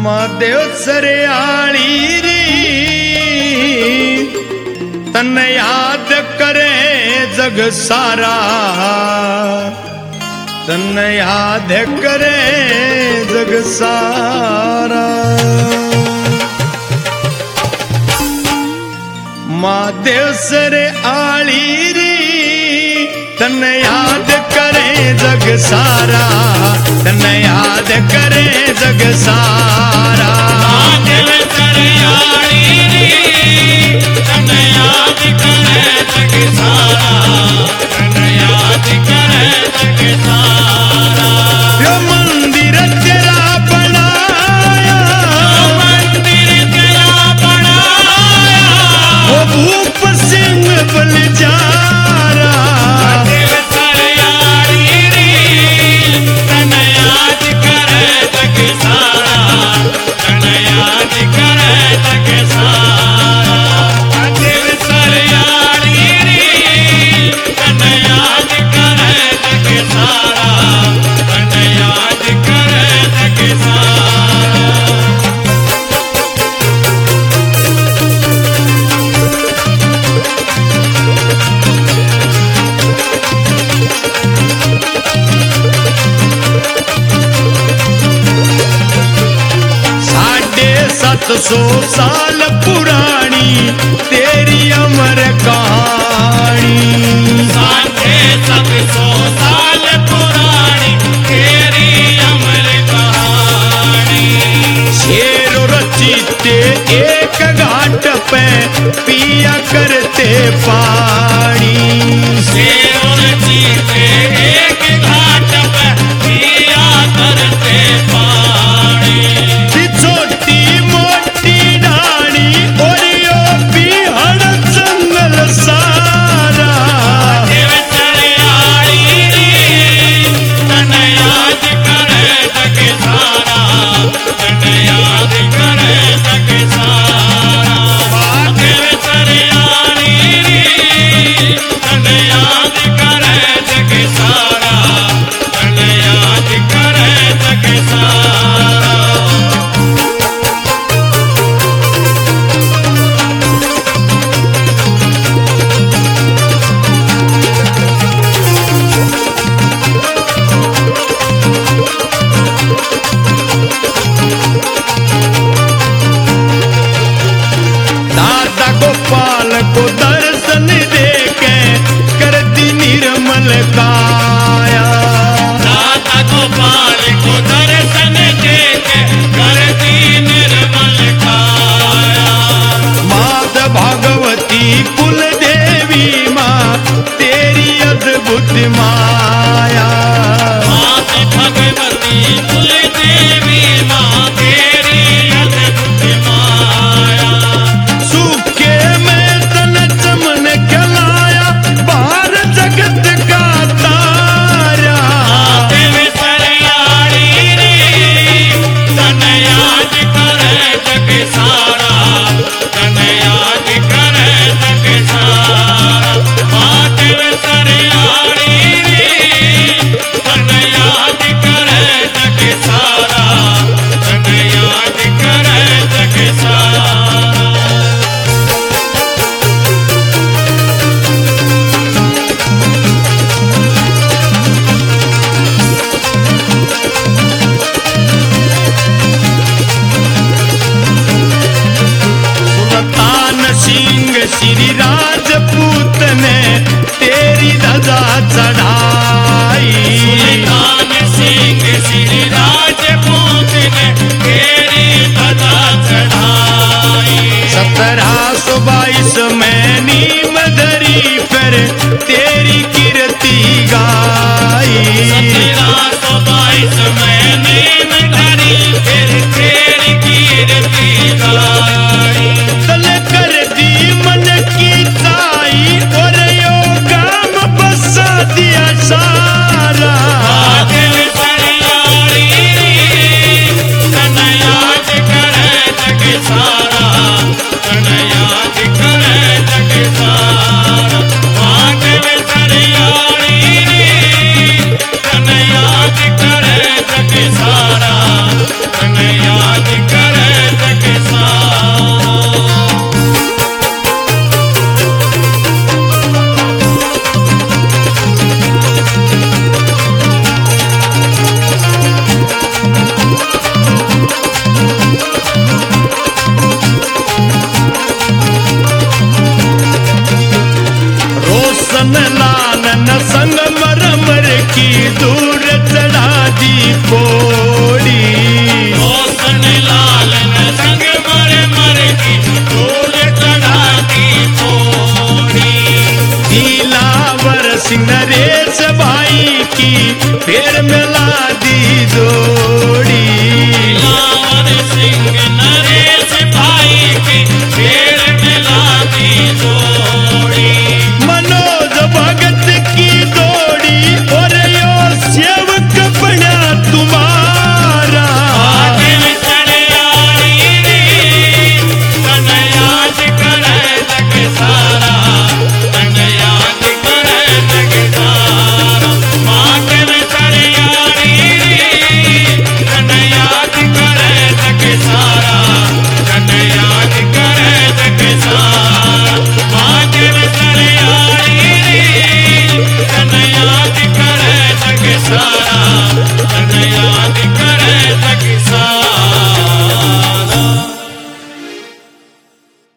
महादेव सरयाली री तन याद करे जग सारा, तन याद करे जग सारा। महादेव सरयाली री तन याद करे जग सारा, तन याद करे जग सारा। महादेव सरयाली री तन याद करे जग सारा, तन याद करे जग सारा। यो मंदिर तेरा बनाया, मंदिर तेरा बनाया, वो भूप सिंह बलजारा। महादेव सरयाली री तन याद करे जग सारा, तन याद करे जग सारा। महादेव सरयाली री तन याद करे जग सारा, तन याद करे जग सारा। साढ़े 700 साल पुरानी तेरी अमर कहानी। 750 साल पुरानी तेरी अमर कहानी। शेर रचीते एक घाट पे पिया करते पानी। शेरों जीते एक घाट पे पिया करते पानी। छोटी मोटी डाणी और यो बिहड़ जंगल सारा। महादेव सरयाली री तन याद करे जग सारा, तन याद करे जग सारा। महादेव सरयाली री सारा